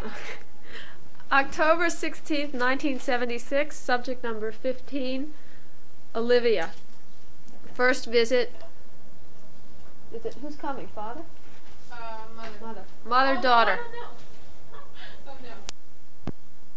October 16th, 1976, subject number 15, Olivia. First visit. Is it, who's coming, father? Mother. Mother, daughter. No. Oh, no.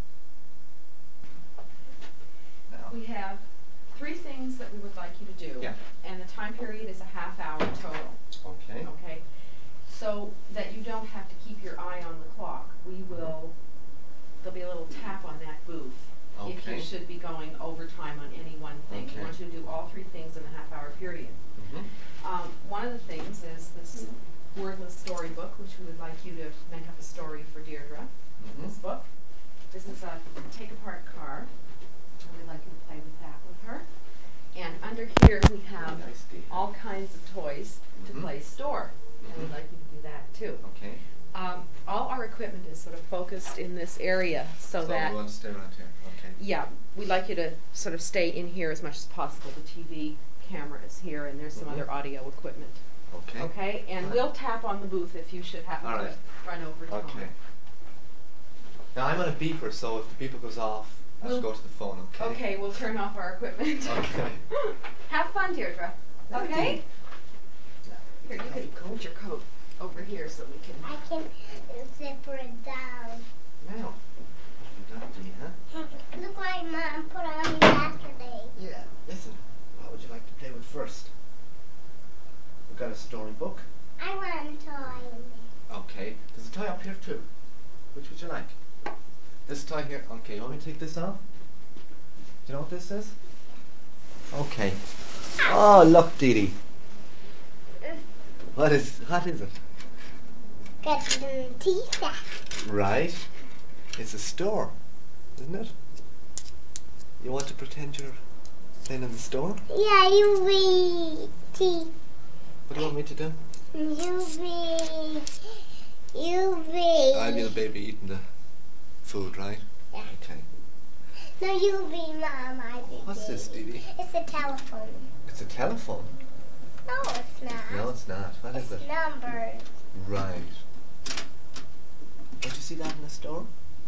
Now. We have 3 things that we would like you to do. Yeah. And the time period is a half hour total. Okay. Okay? So that you don't have to keep your eye on the clock. There'll be a little tap on that booth if you Okay. should be going overtime on any one thing. Okay. We want you to do all 3 things in a half hour period. One of the things is this wordless storybook, which we would like you to make up a story for Deirdre. This book. This is a take-apart car. And we'd like you to play with that with her. And under here we have Nice, Dee. all kinds of toys to play store. And we'd like you to do that too. Okay. All our equipment is sort of focused in this area so that, we want to stay around here. Okay. yeah, we'd like you to sort of stay in here as much as possible. The TV camera is here and there's some other audio equipment. Okay. Okay? And Right. we'll tap on the booth if you should happen All to right. run over time. Okay. Now I'm on a beeper, so if the beeper goes off, I'll just go to the phone. Okay. Okay, we'll turn off our equipment. Okay. Have fun, Deirdre. Okay? Here, you can hold your coat over here so we can. I can zipper it down. Now. You got me, huh? Look like Mom put on me yesterday. Yeah. Listen. What would you like to play with first? We've got a storybook. I want a toy in there. Okay. There's a toy up here too. Which would you like? This toy here. Okay. You want me to take this off? Do you know what this is? Okay. Oh, look, Dee Dee. What is it? Got the tea sack. Right. It's a store, isn't it? You want to pretend you're playing in the store? Yeah, you be tea. What do you want me to do? You be. I'll be the baby eating the food, right? Yeah. Okay. No, you be Mom. I be. What's this, Dee Dee? It's a telephone. It's a telephone. No, it's not. No, it's not. What is It's it? numbers. Right. Don't you see that in the store?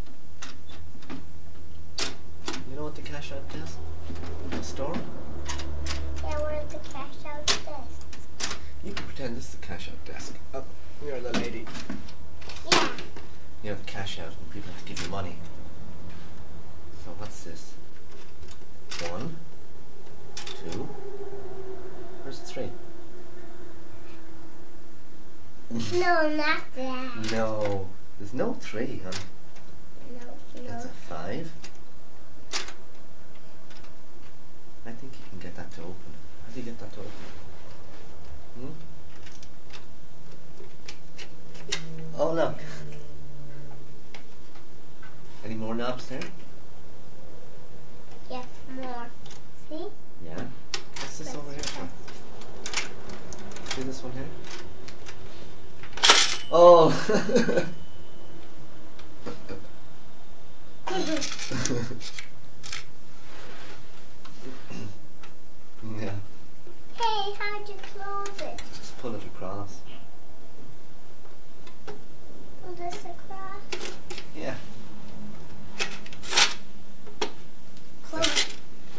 You know what the cash out desk? The store? Yeah, where's the cash out desk? You can pretend this is the cash out desk. Oh, you're the lady. Yeah. You have the cash out and people have to give you money. So what's this? 1, 2. Where's 3? No, not that. No. There's no 3, huh? No. That's a 5. I think you can get that to open. How do you get that to open? Oh, look. Any more knobs there? Yes, more. See? Yeah. What's this over here for? See this one here? Oh! Yeah. Hey, how'd you close it? Just pull it across. Pull this across? Yeah. Close it.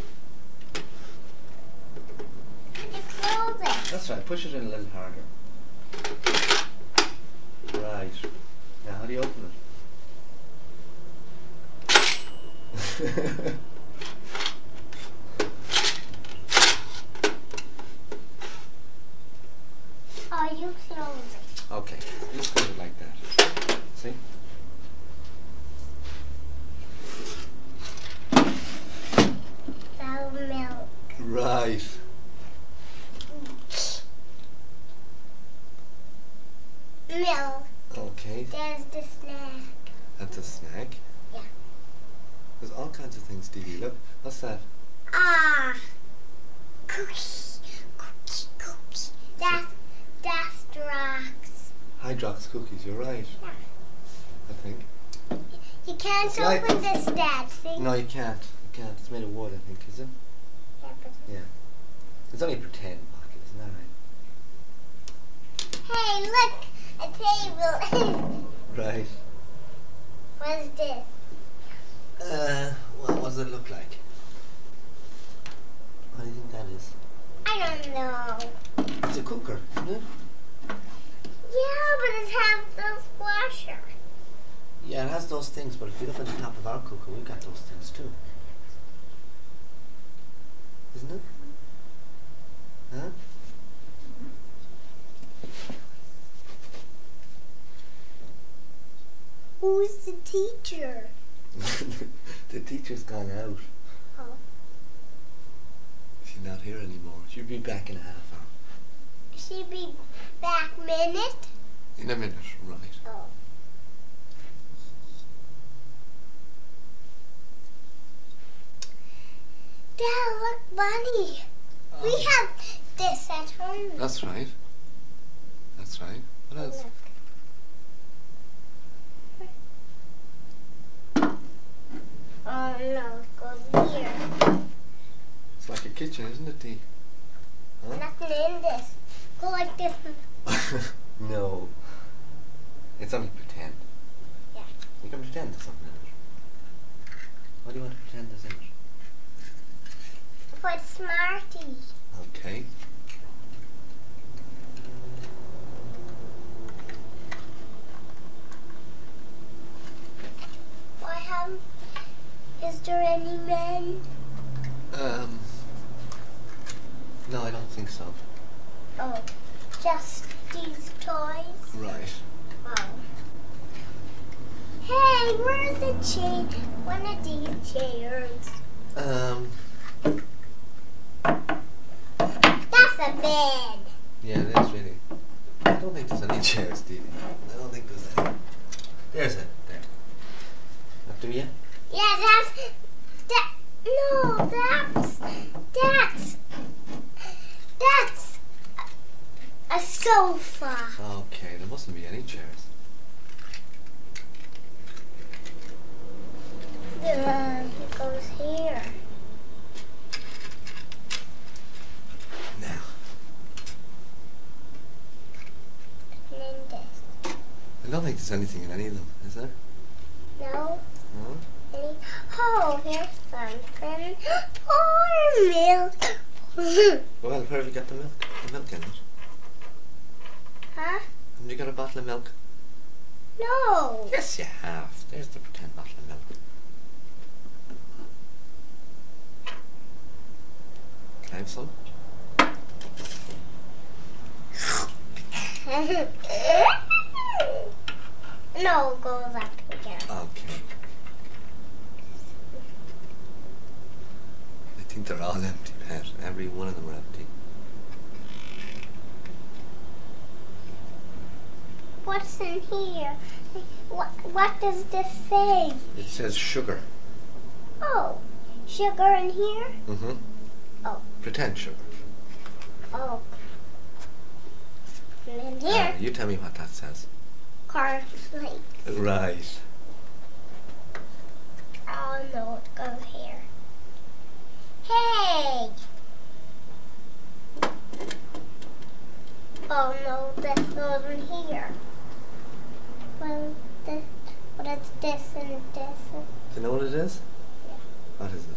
You close it. That's right. Push it in a little harder. Right. Now, how do you open it? Oh, you close it. Okay. Just put it like that. See? Sour milk. Right. Milk. Okay. There's the snack. That's a snack. Yeah. There's all kinds of things, Dee Dee. Look. What's that? Ah. Cookie. Cookie. Cookie. That's rocks. Hydrox cookies. You're right. Yeah. I think. You can't It's open like- this, Dad. See? No, you can't. You can't. It's made of wood, I think, is it? Yeah, but Yeah. It's only a pretend pocket, isn't that right? hey, look, a table. Right. What is this? What does it look like? What do you think that is? I don't know. It's a cooker, isn't it? Yeah, but it has this washer. Yeah, it has those things, but if you look at the top of our cooker, we've got those things too. Isn't it? Huh? Who's the teacher? The teacher's gone out. Oh. She's not here anymore. She'll be back in a half hour. She'll be back minute? In a minute, right. Oh. Dad, look, Bunny. We have this at home. That's right. That's right. What else? Look. Oh no, it goes here. It's like a kitchen, isn't it, Dee? Huh? Nothing in this. Go like this. No. It's only pretend. Yeah. You can pretend there's something in it. What do you want to pretend there's in it? Put Smarty. Okay. Is there any men? No, I don't think so. Oh, just these toys? Right. Oh. Hey, where's the chair? One of these chairs. That's a bed. Yeah, it is really. I don't think there's any chairs, Stevie. I don't think there's any. There's it. There. After you? Yeah, that's a sofa. Okay, there mustn't be any chairs. It goes here. Now. And then this. I don't think there's anything in any of them, is there? No? No? Any? Oh, here's something. Oh, milk. Well, where have you got the milk? The milk in it. Huh? Have you got a bottle of milk? No. Yes, you have. There's the pretend bottle of milk. Can I have some? No, it goes up again. Okay. I think they're all empty, Pat. Every one of them are empty. What's in here? What does this say? It says sugar. Oh, sugar in here? Mm-hmm. Oh. Pretend sugar. Oh. And in here, You tell me what that says. cornflakes. Right. Oh no, it goes here. Hey! Oh no, this goes in here. What is this and this? Do you know what it is? Yeah. What is it?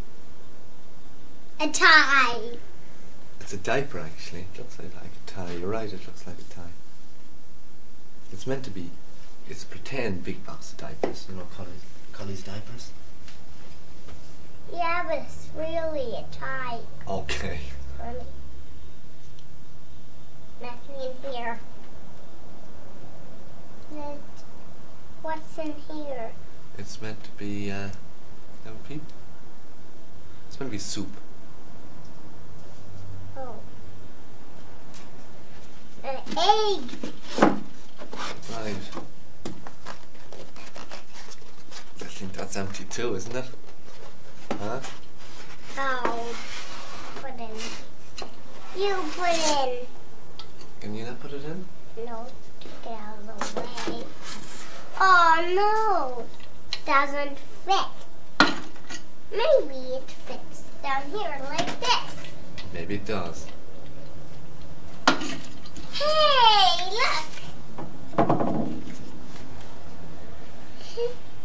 A tie. It's a diaper, actually. It looks like a tie. You're right, it looks like a tie. It's meant to be, it's pretend big box of diapers. You know, Collie's diapers? Yeah, but it's really a tie Okay. for me. Nothing in here. What's in here? It's meant to be, have a peep? It's meant to be soup. Oh. An egg. Right. I think that's empty too, isn't it? Huh? Oh. Put in. You put in. Can you not put it in? No, get out of the way. Oh no. Doesn't fit. Maybe it fits down here like this. Maybe it does. Hey, look.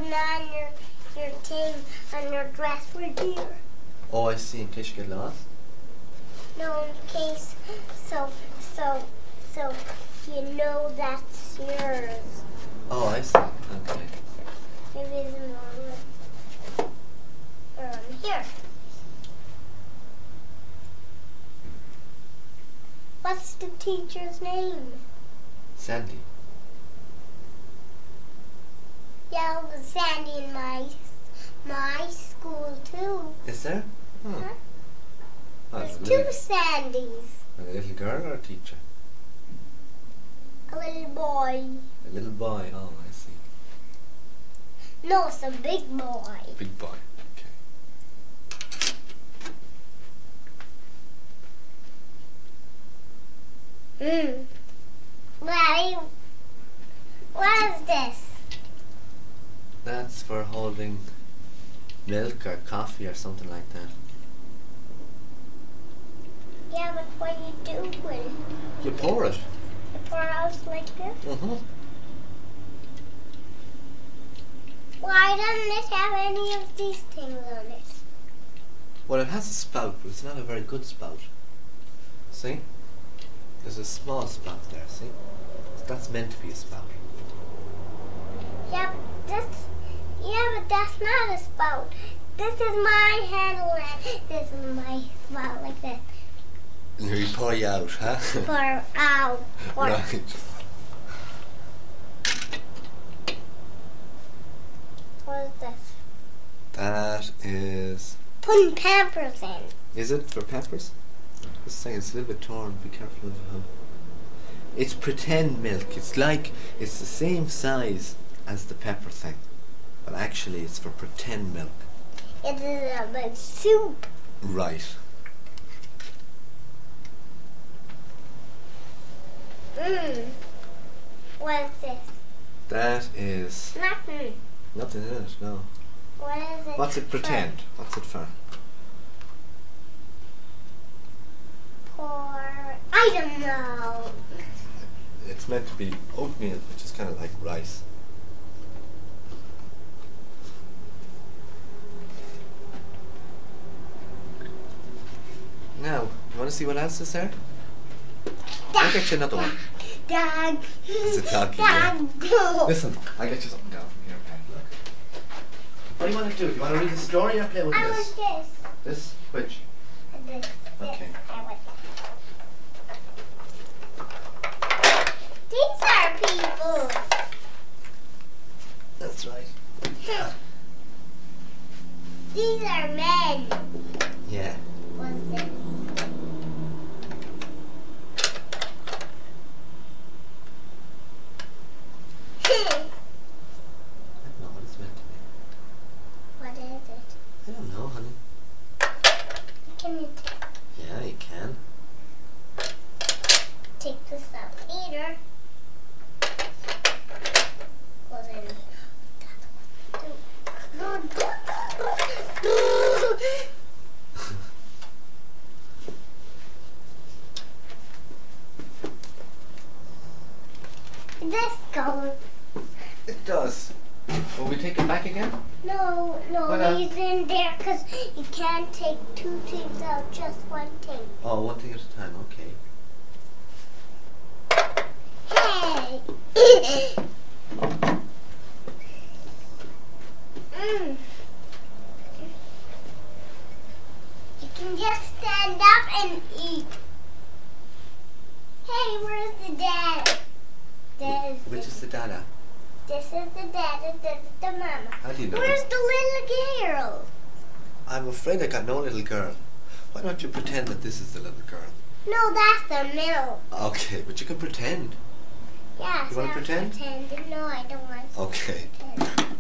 putting on your thing on your dress for deer. Oh, I see. In case you get lost. No, in case so you know that's yours. Oh, I see. Okay. Maybe it's on here. What's the teacher's name? Sandy. Yeah, there's Sandy in my school too. Is there? Oh. Huh? Oh, There's a two little, Sandys. a little girl or a teacher? A little boy. A little boy. Oh, I see. No, it's a big boy. Big boy. Okay. Daddy, what is this? That's for holding milk or coffee or something like that. Yeah, but what do you do with it? You pour it. You pour it out like this? Uh-huh. Why doesn't it have any of these things on it? Well, it has a spout, but it's not a very good spout. See? There's a small spout there, see? That's meant to be a spout. Yeah, but that's not a spout. This is my handle and this is my spout like this. And you pour you out, huh? Pour out. Right. What is this? That is... Putting Pampers in. Is it for peppers? This thing is a little bit torn. Be careful of how... It's pretend milk. It's the same size as the pepper thing. But actually it's for pretend milk. It is a big soup. Right. What is this? That is... Nothing. Nothing in it, no. What is it? What's it for? pretend? What's it for? I don't know. It's meant to be oatmeal, which is kind of like rice. Now, you want to see what else is there? I'll get you another one. Dog. It's a doggy, yeah. Dog. Listen, I'll get you something down from here, okay? Look. What do you want to do? Do you want to read the story or play with I this? want this. This? Which? And this. Okay. I want that. These are people. That's right. These are men. Yeah. What's this? I don't know what it's meant to be. What is it? I don't know, honey. Can you Yeah, you can. take this out later? Well then, this goes. It does. Will we take it back again? No, Why not? he's in there because you can't take two things out, just one thing. Oh, one thing at a time, okay. Hey! You can just stand up and eat. Hey, where's the dad? Which is the dada? This is the dad and this is the mama. How do you know? Where's the little girl? I'm afraid I got no little girl. Why don't you pretend that this is the little girl? No, that's the middle. Okay, but you can pretend. Yeah, You wanna pretend? No, I don't want to Okay. pretend.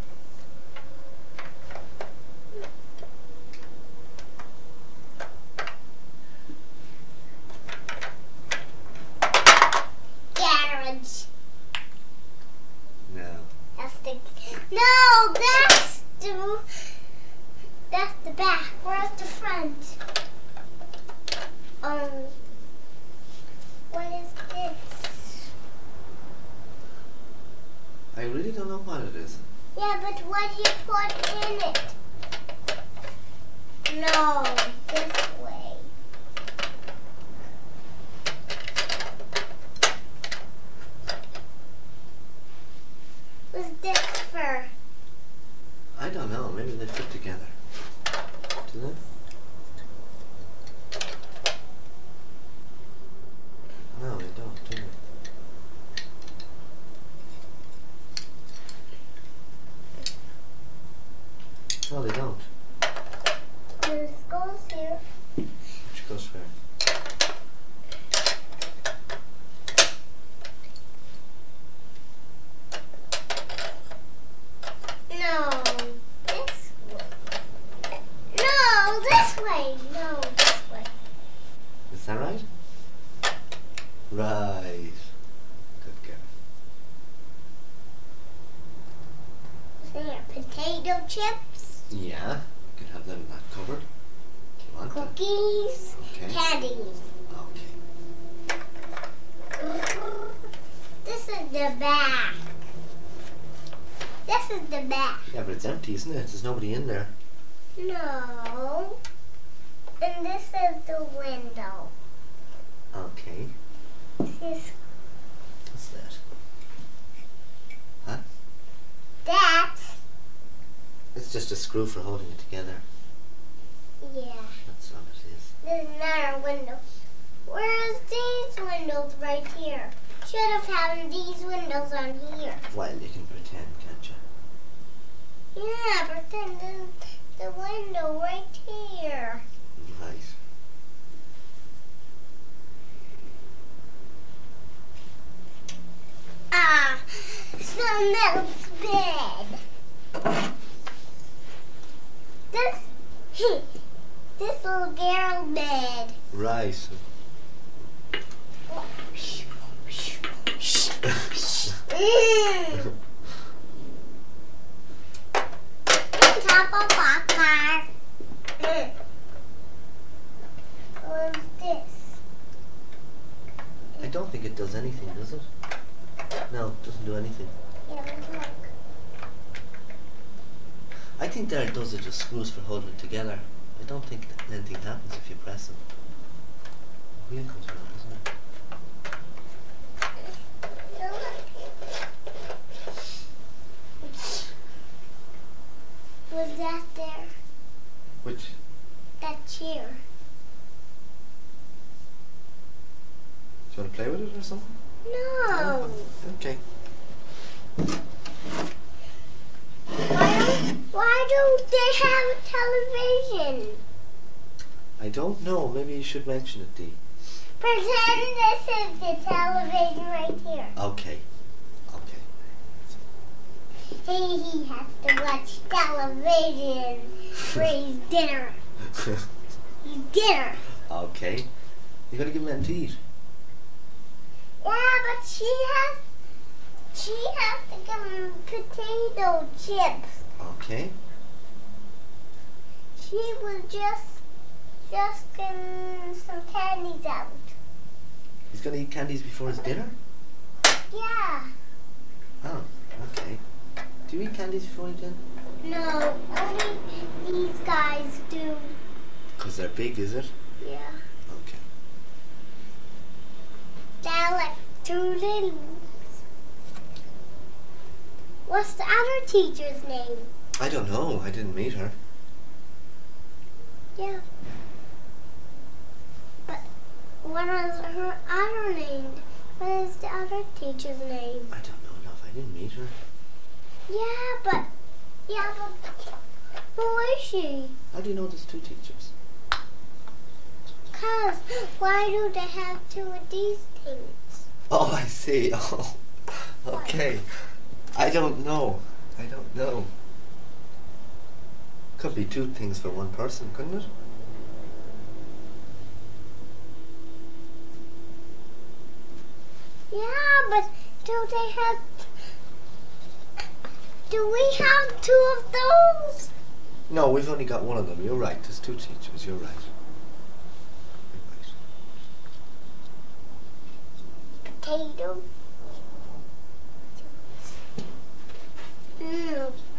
Garage. Now, That's the. No, that's the back. Where's the front? What is this? I really don't know what it is. Yeah, but what do you put in it? No, this way. What's this for? I don't know. Maybe they fit together. Do they? No, they don't, do they? No, they don't. This goes here. Which goes where? No, this way. No, this way. No, this way. Is that right? Right. Good girl. There, potato chips, Yeah, you could have them in that cupboard. If you want to. cookies, Okay. candies. Okay. This is the back. This is the back. Yeah, but it's empty, isn't it? There's nobody in there. No. And this is the window. Okay. This, What's that? Huh? that's, It's just a screw for holding it together. yeah. That's all it is. There's another window. Where's these windows right here? Should have had these windows on here. Well, you can pretend, can't you? Yeah, but then the window right here. Right. Ah, someone else's bed. This little girl bed. Right. Mm. On top of our car. What's this? I don't think it does anything, does it? No, it doesn't do anything. Yeah, look. I think there those are just screws for holding it together. I don't think that anything happens if you press them. The wheel comes around, doesn't it? Yeah, look. Was that there? Which? That chair. Do you want to play with it or something? No. Okay. Why don't they have a television? I don't know. Maybe you should mention it, Dee. Pretend this is the television right here. Okay. Okay. He has to watch television for his dinner. His dinner. Okay. You gotta give him something to eat. Yeah, but she has to give him potato chips. Okay. She was just getting some candies out. He's gonna eat candies before his dinner? Yeah. Oh, okay. Do you eat candies before your dinner? No, only these guys do. Because they're big, is it? Yeah. Okay. They're like two little. What's the other teacher's name? I don't know. I didn't meet her. Yeah. But what is her other name? What is the other teacher's name? I don't know enough. I didn't meet her. Yeah, but who is she? How do you know there's two teachers? 'Cause why do they have two of these things? Oh, I see. Oh, okay. I don't know. I don't know. Could be two things for one person, couldn't it? Yeah, but do they have? Do we have two of those? No, we've only got one of them. You're right. There's two teachers. You're right. Potato.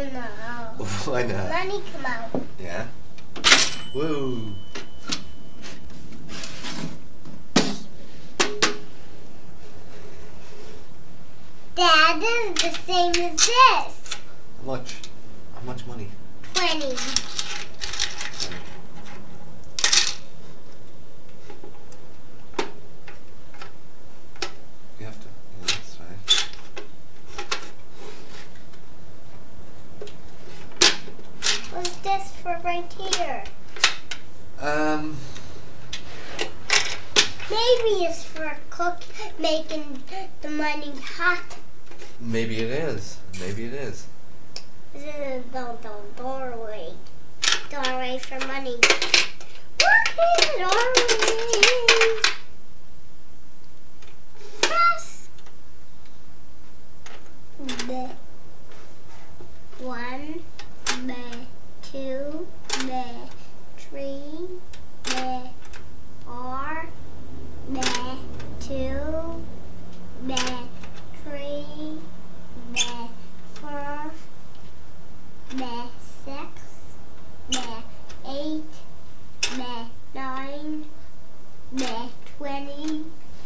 No. Why not? Money come out. Yeah. Whoa. Dad, this is the same as this. How much? How much money? 20. You have to. Yeah, that's right. What's this for right here? Maybe it's for making the money hot. Maybe it is. Maybe it is. This is the doorway. Doorway for money. What is it always? Press. The 1, the 2, the 3, the 4, the 2, the 3, the 4, the 6, the 8, the 9, the 20.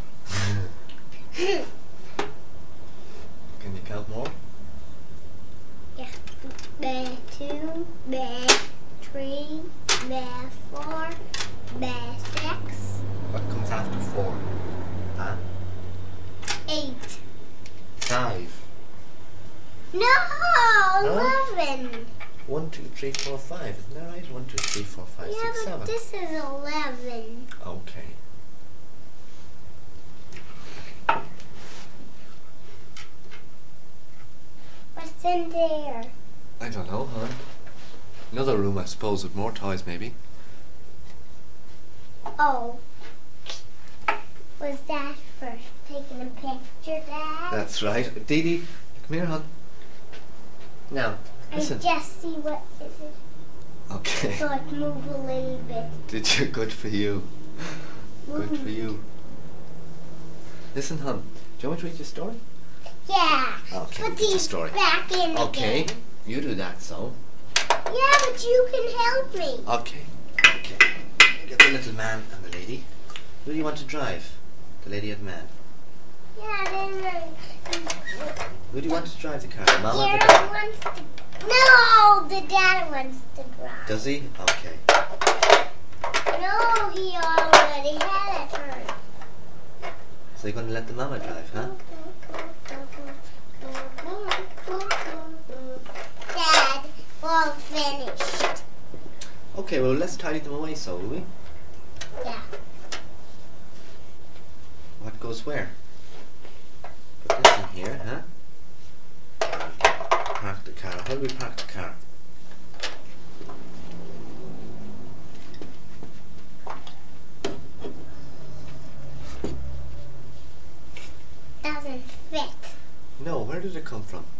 Can you count more? Yeah. The 2, the 3, the 4, the 6, What comes after 4? Huh? 8. 5. No, 11. 1, 2, 3, 4, 5. Isn't that right? 1, 2, 3, 4, 5, Yeah, 6, but 7. this is 11. Okay. What's in there? I don't know, hon. Another room, I suppose, with more toys, maybe. Oh. Was that for taking a picture, Dad? That's right. Dee Dee, come here, hon. Now, listen. I just see what is it. Okay. So it move a little bit. Did you? Good for you. Good for you. Listen, hon. Do you want me to read your story? Yeah. Okay, Put read your these story. back in Okay. again. You do that, so. Yeah, but you can help me. Okay. Okay. Get the little man and the lady. Who do you want to drive? The lady and the man. Yeah, then Who do you want to drive the car? The mama or the Dad dad? wants to. No, the dad wants to drive. Does he? Okay. No, he already had a turn. So you're going to let the mama drive, huh? Dad, all finished. Okay, well, let's tidy them away, so will we? Yeah. What goes where? Put this in here, huh? Park the car. How do we park the car? Doesn't fit. No, where did it come from?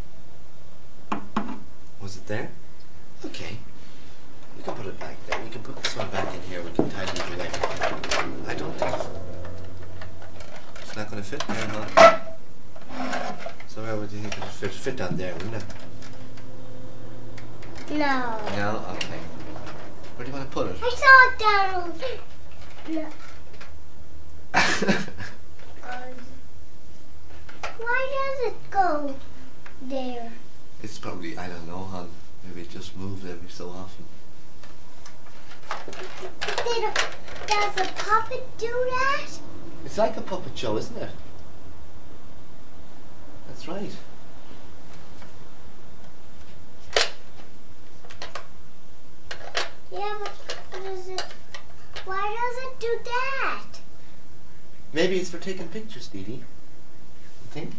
Was it there? Okay. We can put it back there. We can put this one back in here. We can tidy it away. I don't think it's not going to fit there, huh? So where would you think it would fit? Fit down there, wouldn't it? No. No? Okay. Where do you want to put it? I saw it down. No. Why does it go there? It's probably, I don't know, hon. Maybe it just moves every so often. Does a puppet do that? It's like a puppet show, isn't it? That's right. Yeah, but why does it do that? Maybe it's for taking pictures, Dee Dee. You think?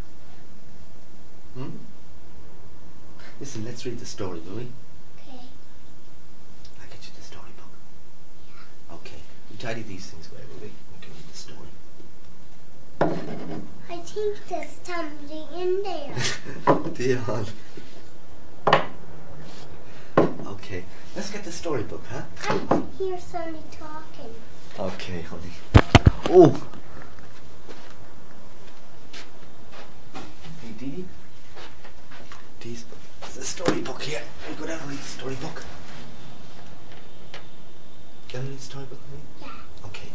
Hmm? Listen, let's read the story, will we? Okay. I'll get you the storybook. Okay. We tidy these things away, will we? We can read the story. I think there's something in there. Dion. Okay. Let's get the storybook, huh? I hear somebody talking. Okay, honey. Oh! Hey, Dee Dee. Dee's the story. storybook here. We go down and read the storybook. Can I read the storybook with me? Yeah. Okay.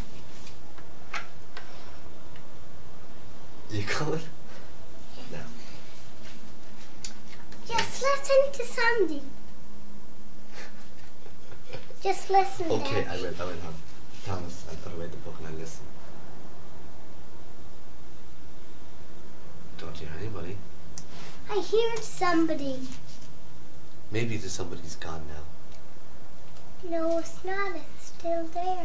You coming? No. Just listen to somebody. Just listen. Okay, Dad. I will have Thomas. I'll read the book and I'll listen. Don't hear anybody. I hear somebody. Maybe there's somebody's gone now. No, it's not. It's still there.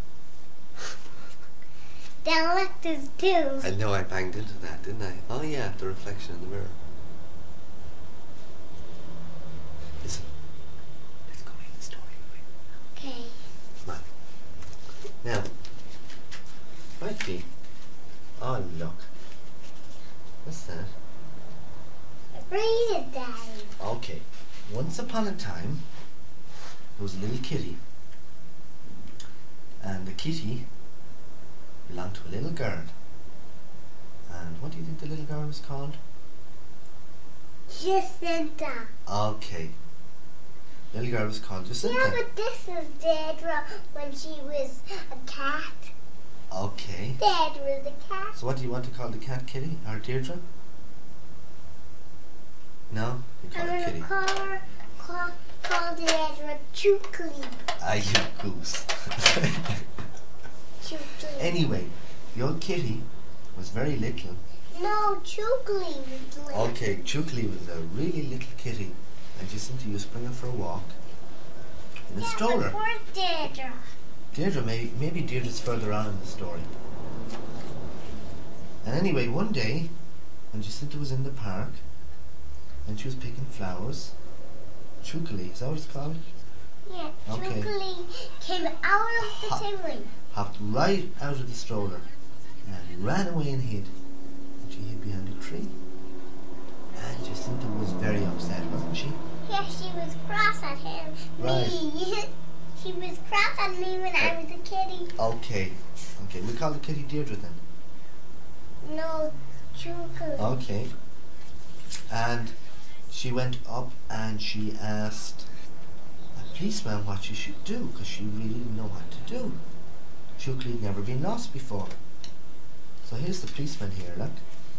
Down like this too. I know I banged into that, didn't I? Oh yeah, the reflection in the mirror. Listen, let's go read the story. Okay. Come on. Now, might be. Oh look. What's that? Read it, Daddy. Okay. Once upon a time, there was a little kitty. And the kitty belonged to a little girl. And what do you think the little girl was called? Jacinta. Okay. The little girl was called Jacinta. Yeah, but this is Deirdre when she was a cat. Okay. Deirdre the cat. So what do you want to call the cat, Kitty? Or Deirdre? No? You call I'm her gonna Kitty. call Deirdre Chukli. Ah, you goose. Chukli. Anyway, the old kitty was very little. No, Chukli was little. Okay, Chukli was a really little kitty. And Jacinta used to bring her for a walk in a Yeah, stroller. but where's Deirdre? Deirdre, maybe Deirdre's further on in the story. And anyway, one day, when Jacinta was in the park, and she was picking flowers, Chukli, is that what it's called? Yeah, Okay. Chukli came out of the chimney. Hopped right out of the stroller and ran away and hid. And she hid behind a tree. And Jacinta was very upset, wasn't she? Yeah, she was cross at him. Right. Me. She was cross at me when I was a kitty. Okay. Okay, we call the kitty Deirdre then. No, Chukli. Okay. And she went up and she asked a policeman what she should do, because she really didn't know what to do. Chukli had never been lost before. So here's the policeman here, look.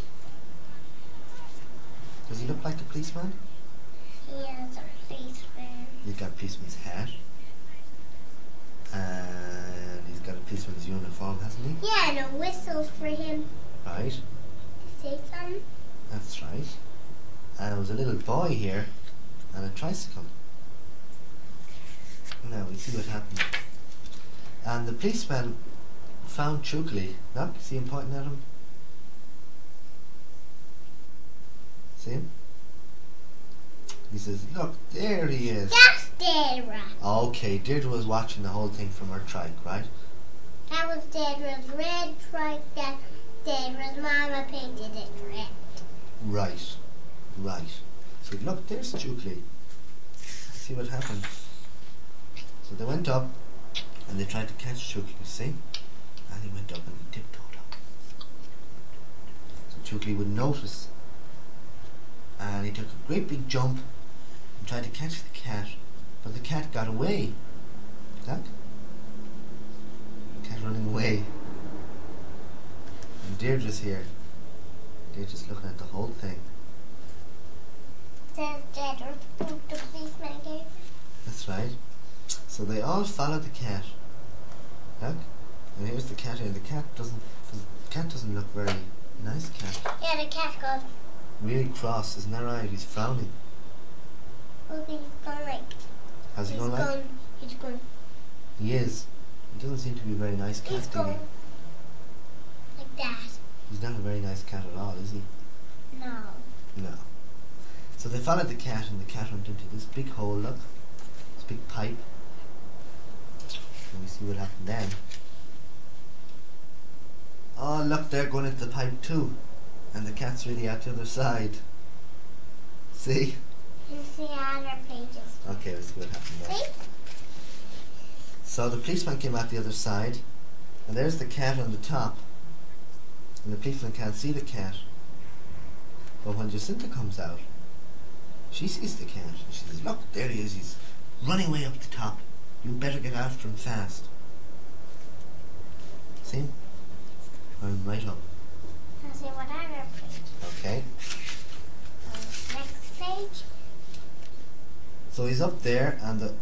Does he look like a policeman? He is a policeman. He's got a policeman's hat. And he's got a policeman's uniform, hasn't he? Yeah, and a whistle for him Right. to say something. That's right. And there was a little boy here and a tricycle. Now we see what happened. And the policeman found Chukli. Look, see him pointing at him? See him? He says, look, there he is. That's Deirdre. Okay, Deirdre was watching the whole thing from her trike, right? That was Deirdre's red stripe that Deirdre's mama painted it red. Right, right. So look, there's Chukli. See what happened. So they went up and they tried to catch Chukli, see? And he went up and he tiptoed up. So Chukli would notice. And he took a great big jump and tried to catch the cat, but the cat got away. Look. The cat running away. And Deirdre's here. Deirdre's looking at the whole thing. Says Deirdre's boot the policeman gave her. That's right. So they all followed the cat. Look. And here's the cat here. The cat doesn't look very nice, cat. Yeah, the cat goes, Really cross, isn't that right? He's frowning. look, he's going like, How's he going like? he's going, He is. He doesn't seem to be a very nice cat, he's do he? going like that. He's not a very nice cat at all, is he? No. No. So they followed the cat and the cat went into this big hole, look. This big pipe. And we see what happened then. Oh look, they're going into the pipe too. And the cat's really at the other side. See? You see other pages. Okay, let's see what happened there. See? So the policeman came out the other side, and there's the cat on the top. And the policeman can't see the cat. But when Jacinta comes out, She sees the cat and she says, look, there he is, he's running way up the top. You better get after him fast. See? I'm right up. Let's see what other page. Okay. Next page. So he's up there and the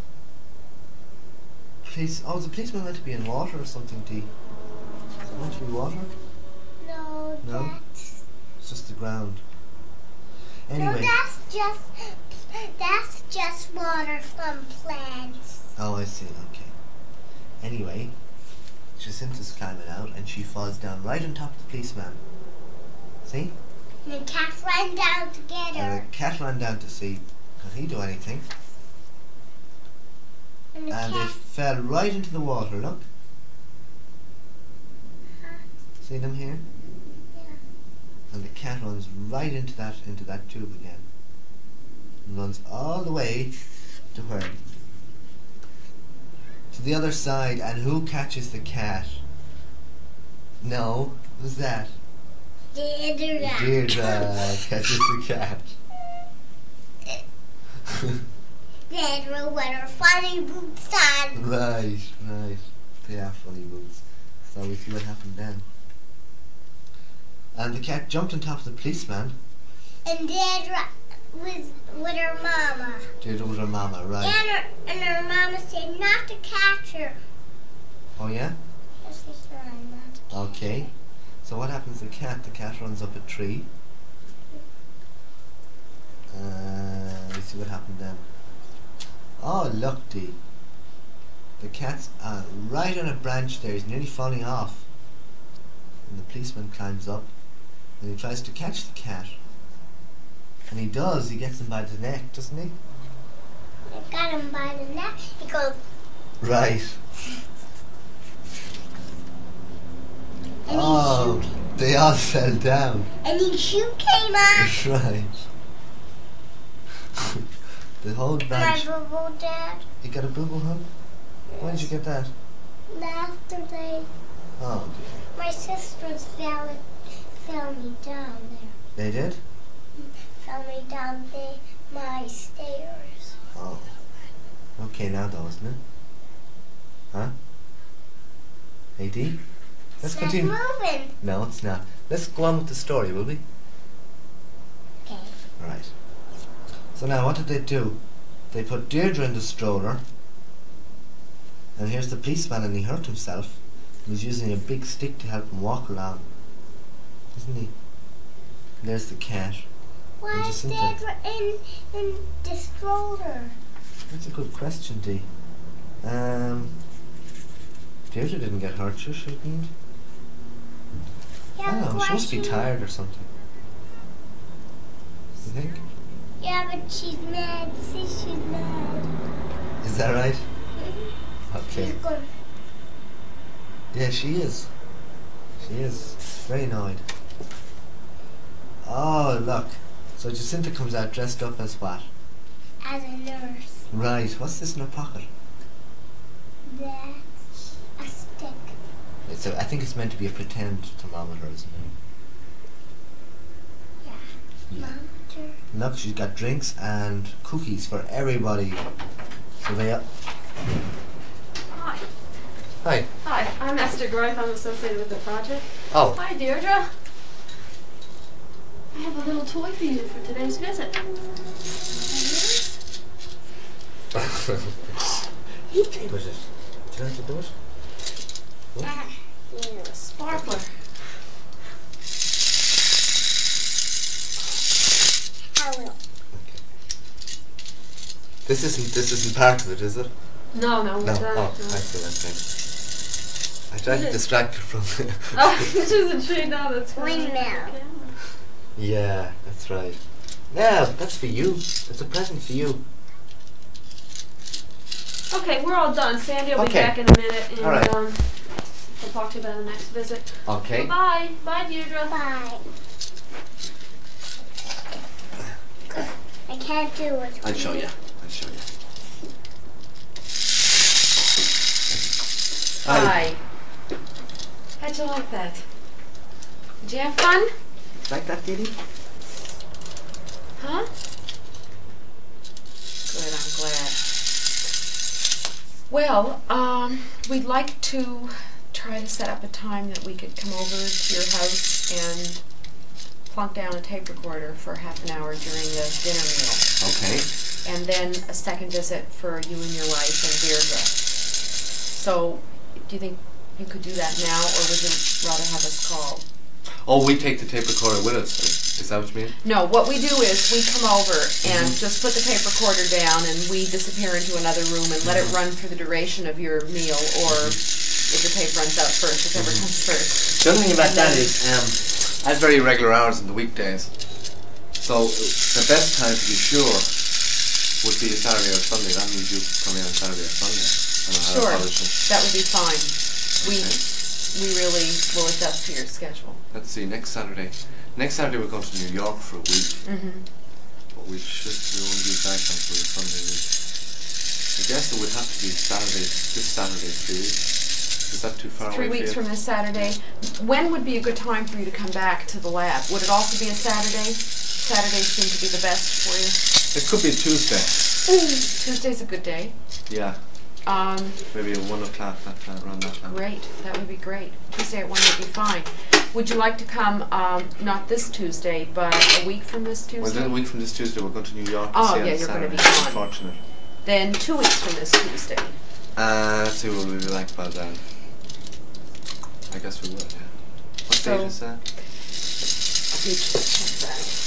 the policeman meant to be in water or something, Dee. Is it meant to be water? No, No? that's... It's just the ground. No, Anyway. that's just water from plants. Oh, I see, okay. Anyway, Jacinta's climbing out and she falls down right on top of the policeman. See? And the cat ran down to get And her. the cat ran down to see, could he do anything? And the And they cat... fell right into the water, look. See them here? Yeah. And the cat runs right into that tube again. And runs all the way to where? To the other side, and who catches the cat? No, who's that? Deirdre. Deirdre catches the cat. Deirdre with her funny boots on. Right. They are funny boots. So we see what happened then. And the cat jumped on top of the policeman. And Deirdre was with her mama. Deirdre with her mama, right. And her mama said not to catch her. Oh yeah? Yes, she said not to catch Okay. So what happens to the cat? The cat runs up a tree. Let's see what happened then. Oh, look, Dee. The cat's right on a branch there. He's nearly falling off. And the policeman climbs up and he tries to catch the cat. And he does. He gets him by the neck, doesn't he? I got him by the neck. He goes, Right. and Oh, they all fell down. his shoe came off. Right. The whole My branch. boo-boo dad. You got a boo-boo, huh? When did you get that? Yesterday, Oh dear. my sisters fell me down there. They did? Fell me down my stairs. Oh. Okay now though, isn't it? Huh? Hey Dee? Let's It's not continue. moving. No, it's not. Let's go on with the story, will we? Okay. Right. So now what did they do? They put Deirdre in the stroller. And here's the policeman and he hurt himself. He was using a big stick to help him walk around. Isn't he? And there's the cat. Why is Jacinta. Deirdre in the stroller? That's a good question, Dee. Deirdre didn't get hurt, she didn't. I don't know, but she must be tired or something. You think? Yeah, but she's mad. See, she's mad. Is that right? Okay. She's going, Yeah, she is. She is. Very annoyed. Oh, look. So Jacinta comes out dressed up as what? as a nurse. Right. What's this in her pocket? That's a stick. I think it's meant to be a pretend thermometer, isn't it? Yeah. Yeah. Monitor. Look, she's got drinks and cookies for everybody. So they Hi. Hi. Hi, I'm Esther Groth. I'm associated with the project. Oh. Hi, Deirdre. I have a little toy for you for today's visit. Push it. Do you want to do it? Yeah, a sparkler. I will. Okay. This isn't part of it, is it? No, we're No. done. Oh, I see. Okay. I tried to distract her from it. Oh, this is a tree now. That's fine. Windmill. Yeah, that's right. Yeah, that's for you. It's a present for you. Okay, we're all done. Sandy will be Okay. back in a minute, and All right. we'll talk to you about the next visit. Okay. Bye. Bye, Deirdre. Bye. I can't do it. I'll show you. Hi. How'd you like that? Did you have fun? Like that, Didi? Huh? Well, we'd like to try to set up a time that we could come over to your house and plunk down a tape recorder for half an hour during the dinner meal. Okay. And then a second visit for you and your wife and Deirdre. So, do you think you could do that now, or would you rather have us call? Oh, we take the tape recorder with us. Is that what you mean? No, what we do is we come over and just put the tape recorder down and we disappear into another room and let it run for the duration of your meal, or if the tape runs out first, whichever comes first. The other thing about And that then- is, I have very irregular hours on the weekdays. So the best time to be sure would be a Saturday or Sunday. That means you come in on Saturday or Sunday. And I'll have Sure, a polish. that would be fine. Okay. We really will adjust to your schedule. Let's see, next Saturday. Next Saturday we're going to New York for a week. But we won't be back until the Sunday week. I guess it would have to be this Saturday, 3 weeks. Is that too far 3 away weeks for from you? this Saturday. When would be a good time for you to come back to the lab? Would it also be a Saturday? Saturdays seem to be the best for you. It could be a Tuesday. Tuesday's a good day. Yeah, maybe at 1 o'clock, that time, around that time. Great, that would be great. Tuesday at 1 would be fine. Would you like to come, not this Tuesday, but a week from this Well, Tuesday? then a week from this Tuesday we're going to New York to Oh, see yeah, on you're gonna Saturday. be gone. Unfortunate. Then 2 weeks from this Tuesday. Let's see what we'll be like by then. I guess we would, yeah. What So- date is that? Let me just check that.